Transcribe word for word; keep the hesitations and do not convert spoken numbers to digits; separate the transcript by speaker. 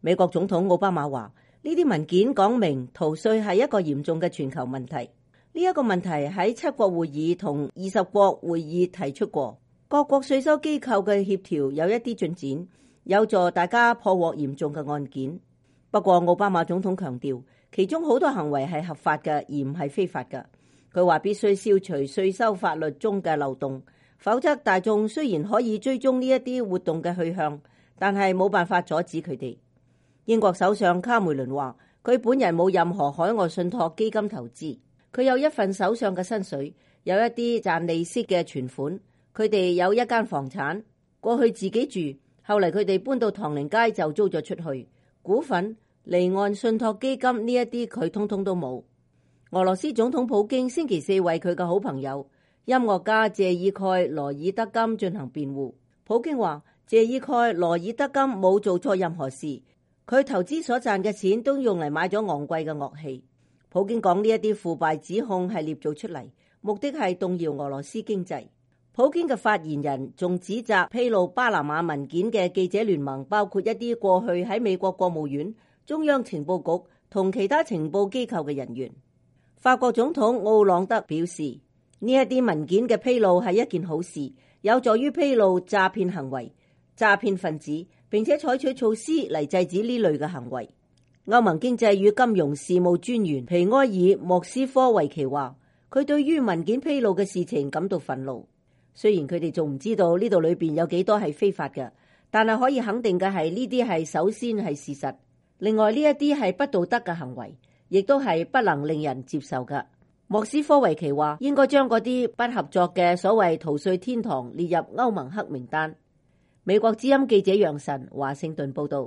Speaker 1: 美國總統奧巴馬話：呢啲文件講明逃稅係一個嚴重嘅全球問題。呢一個問題喺七國會議同二十國會議提出過，各國稅收機構嘅協調有一啲進展，有助大家破獲嚴重嘅案件。不過奧巴馬總統強調，其中好多行為係合法嘅，而唔係非法嘅。佢話必須消除稅收法律中嘅漏洞，否則大眾雖然可以追蹤呢一啲活動嘅去向，但係冇辦法阻止佢哋。英國首相卡梅倫話，佢本人冇任何海外信託基金投資，佢有一份首相嘅薪水，有一啲賺利息嘅存款，佢哋有一間房產，過去自己住，後嚟佢哋搬到唐寧街就租咗出去。股份、離岸信託基金呢一啲佢通通都冇。俄羅斯總統普京星期四為佢嘅好朋友音樂家謝爾蓋羅爾德金進行辯護。普京話謝爾蓋羅爾德金冇做錯任何事，佢投資所賺嘅錢都用嚟買咗昂貴嘅樂器。普京講呢一啲腐敗指控係捏造出嚟，目的係動搖俄羅斯經濟。普京嘅發言人仲指責披露巴拿馬文件嘅記者聯盟包括一啲過去喺美國國務院、中央情報局同其他情報機構嘅人員。法國總統奧朗德表示，呢一啲文件嘅披露係一件好事，有助於披露詐騙行為、詐騙分子，並且採取措施嚟制止呢類嘅行為。歐盟經濟與金融事務專員皮埃爾莫斯科維奇話，佢對於文件披露嘅事情感到憤怒。雖然佢哋仲唔知道呢度裏邊有幾多係非法嘅，但係可以肯定嘅係呢啲係首先係事實。另外呢一啲係不道德嘅行為，亦都係不能令人接受嘅。莫斯科維奇話，應該將嗰啲不合作嘅所謂逃稅天堂列入歐盟黑名單。美國之音記者楊晨華盛頓報道。